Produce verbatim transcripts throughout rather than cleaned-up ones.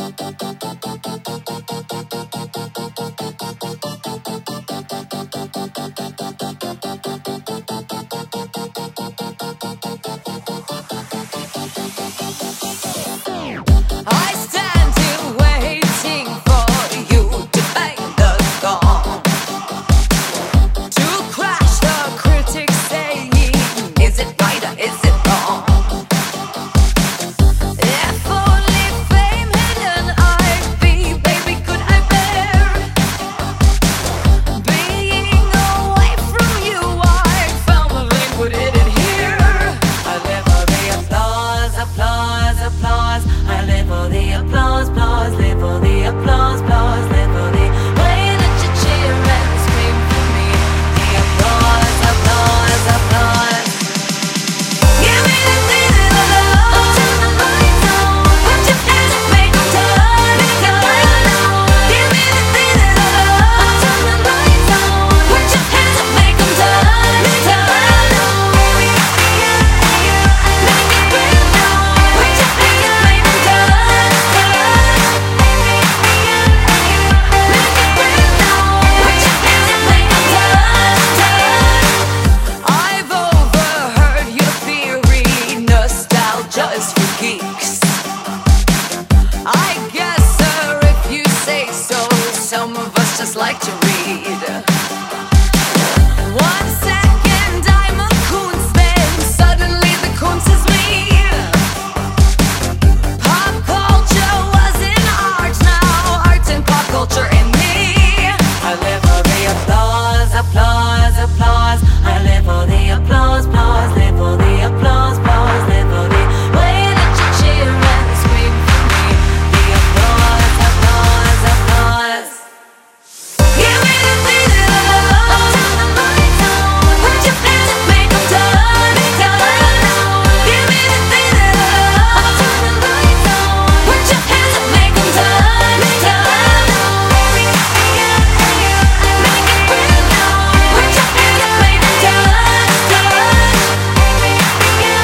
just like to read. One second I'm a Kunstman, suddenly the Kunst is me. Pop culture was in art, now art and pop culture in me. I live for the applause, applause, applause. I live for the applause, applause, live for the applause, applause, live for the way that you cheer and scream for me. The applause, applause, applause. Give me the feeling of love. Turn the lights on. Put your hands up, make them turn, turn. Give me the feeling of love. Turn the lights on. Put your hands up, make them turn, turn. Make it real now. Put your hands up, make them turn, turn. Make it real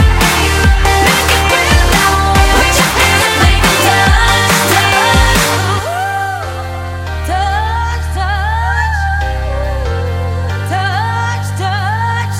now. Put your hands up, make them turn, turn. Touch, touch, touch, touch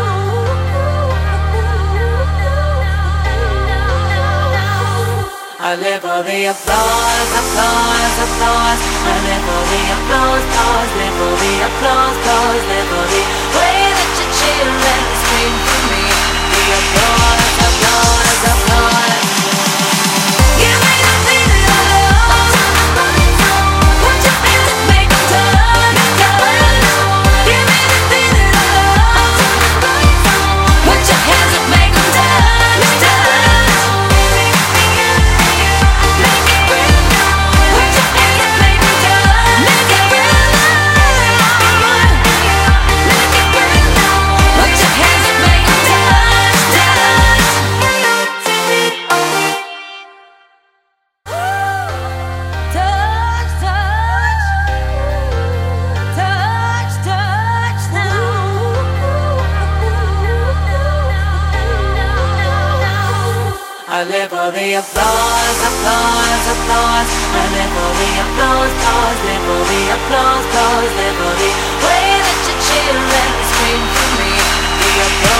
now. I live for the applause, applause, applause. I live for the applause, applause, live for the applause, applause, live for the way that you cheer and scream for me. The applause, applause, applause. Give me the feeling of love. Turn the lights on. Put your hands up, make them turn, turn. Give me the feeling of love. Turn the lights on. Put your hands up, make them turn, turn. Make it real now. Put your hands up, make them turn, make it real now. Make it real now. Put your hands up, make them touch, touch. Touch, touch, touch, touch now. I live for the applause, applause, applause. I live for the applause, applause, live for the applause, applause, live for the way that you cheer and scream for me. The applause.